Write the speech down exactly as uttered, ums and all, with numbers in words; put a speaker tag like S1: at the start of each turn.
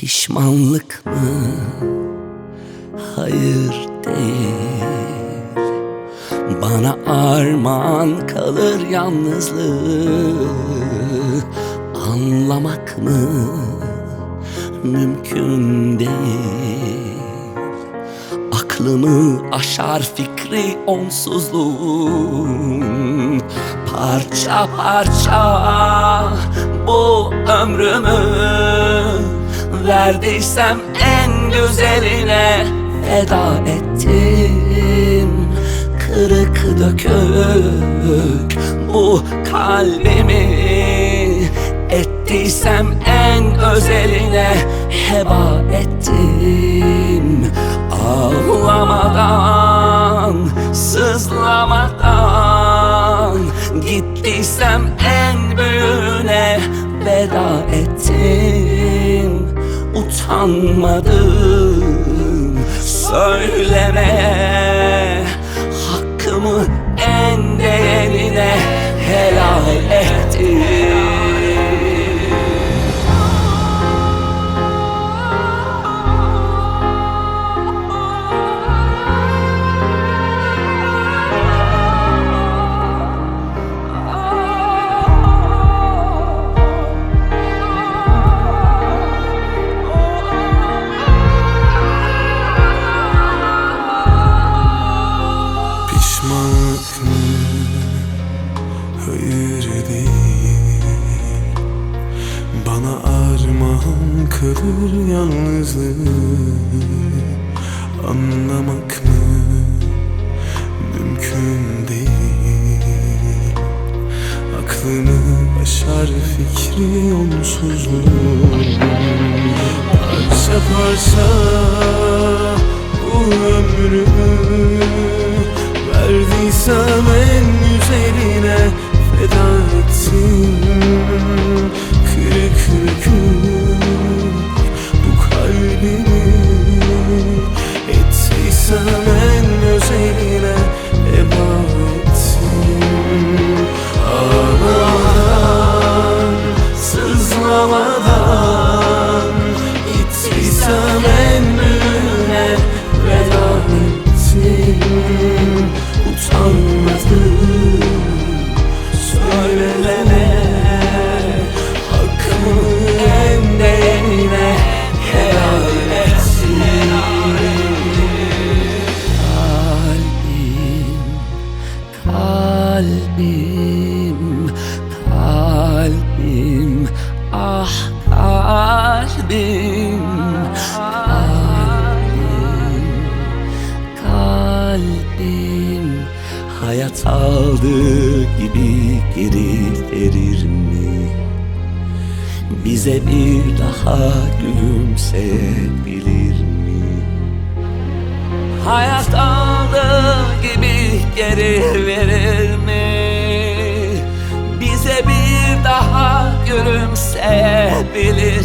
S1: Pişmanlık mı? Hayır değil. Bana armağan kalır yalnızlığı. Anlamak mı? Mümkün değil. Aklımı aşar fikri onsuzluğun. Parça parça bu ömrümü verdiysem en güzeline feda ettim. Kırık dökük bu kalbimi ettiysem en özeline heba ettim. Ağlamadan, sızlamadan gittiysem en büyüğüne veda ettim. Utanmadım söylemeye, hakkımı en değerine helal ettim.
S2: Hayır değil. Bana armağan kalır yalnızlığı. Anlamak mı? Mümkün değil. Aklımı aşar fikri onsuzluğu. Parça parça bu ömrümü verdiysem en güzeline feda ettim. Kırık dökük bu kalbimi ettiysem en özeline heba ettim. Ağlamadan, sızlamadan gittiysem en büyüğüne veda ettim. Utanmadım söylemene, hakkımı en değerine helal etsin.
S1: Kalbim, kalbim, kalbim, ah kalbim, kalbim, kalbim. Hayat aldığı gibi geri verir mi? Bize bir daha gülümseyebilir mi? Hayat aldığı gibi geri verir mi? Bize bir daha gülümseyebilir